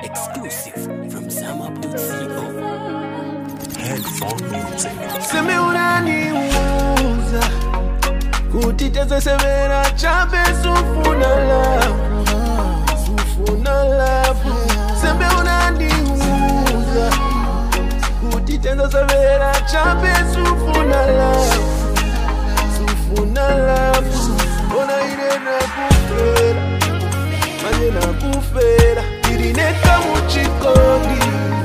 Exclusive from ZamUp.co. Headphone music. Seme unaniuza kutiteze severa chape sufuna love Seme unaniuza kutiteze severa chape sufuna love Ona irena kufera Manyena kufera Irineka muchikodi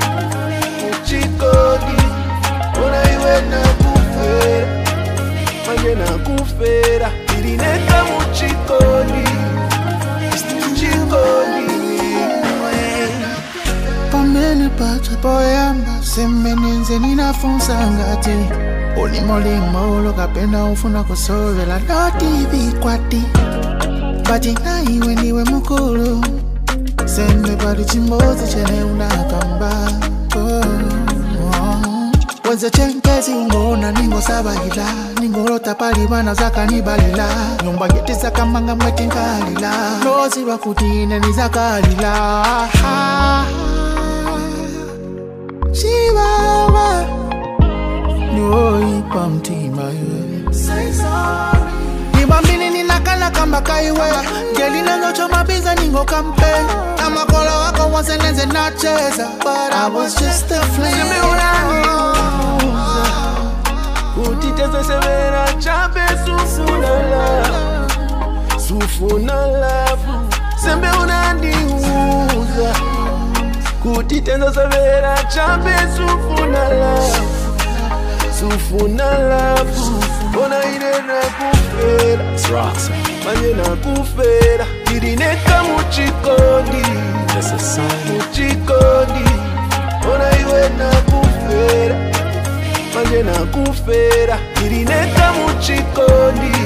Ona iwena kufera Manyena kufera Irineka muchikodi Pamene pacha poyamba Semenenze ninafunsa ngati Olimo lokapenda ufuna kusovela Noti vikwati Bati na iwe niwe mukulu Seme pali chimbozi chene unakamba Wenze chenkezi ungona ningo sabahila Ningo rota pali wana zaka nibalila Nyumba geti zaka manga mweti nkalila Lozi wakutine ni zaka lila Chiwawa Nioi pa mtima yue Say sorry Nibambini ninakala kamba kaiwe Geli nanyocho mabiza ningo kampe Kama kola wako wazenenze nacheza But I was just a flame Seme unaniuza Kutiteze severa chape sufuna love Seme unaniuza Kutiteze severa chape sufuna love Ona irena kufera Manyena kufera Irineka muchikodi Ona iwena kufera Manyena kufera Irineka muchikodi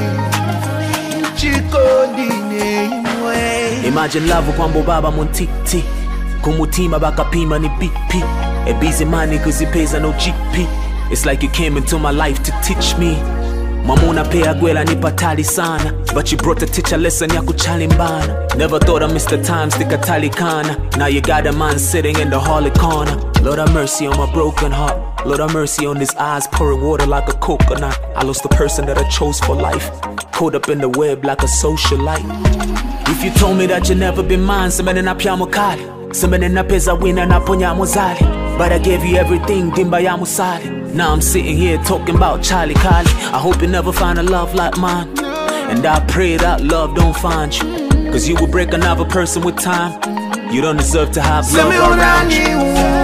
neimwe Imagine love kwambo baba muntiti Kumutima bakapima ni BP A busy money cause it pays no GP It's like you came into my life to teach me Mamuna pea gwela ni patali sana But you brought a teacher lesson ya kuchalimbana Never thought I missed the time stick a talikana Now you got a man sitting in the hallway corner Lord have mercy on my broken heart Lord have mercy on his eyes pouring water like a coconut I lost the person that I chose for life Caught up in the web like a socialite If you told me that you never been mine Semene na pya mukali Semene na peza wina na ponya mozali But I gave you everything, dimba ya musali Now I'm sitting here talking about Charlie Kali I hope you never find a love like mine And I pray that love don't find you Cause you will break another person with time You don't deserve to have love around you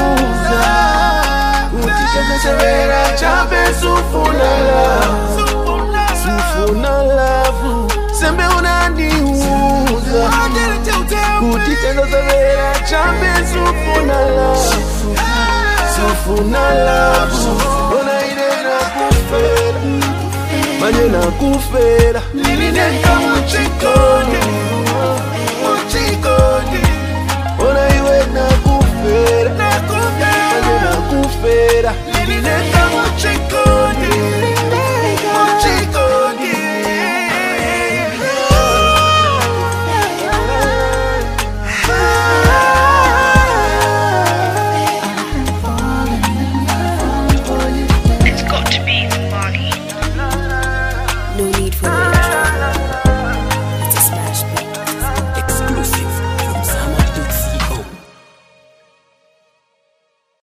Kutiteze severa chape sufuna love Seme unaniuza Kutiteze severa chape sufuna love Ona irena kufera Manyena kufera Irineka muchikodi